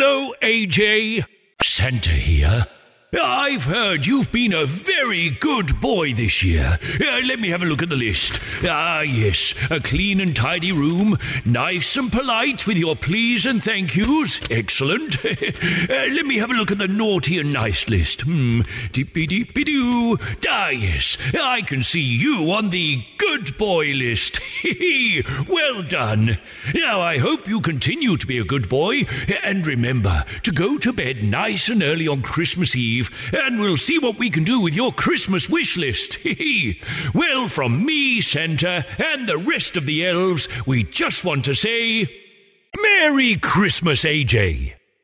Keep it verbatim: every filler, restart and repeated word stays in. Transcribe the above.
Hello, A J. Santa here. I've heard you've been a very good boy this year. Uh, let me have a look at the list. Ah, yes, a clean and tidy room, nice and polite with your please and thank yous. Excellent. uh, let me have a look at the naughty and nice list. Hmm, deep-be-deep-be-doo. Ah, yes, I can see you on the good boy list. Well done. Now, I hope you continue to be a good boy, and remember to go to bed nice and early on Christmas Eve, and we'll see what we can do with your Christmas wish list. Well, from me, Santa, and the rest of the elves, we just want to say, Merry Christmas, A J.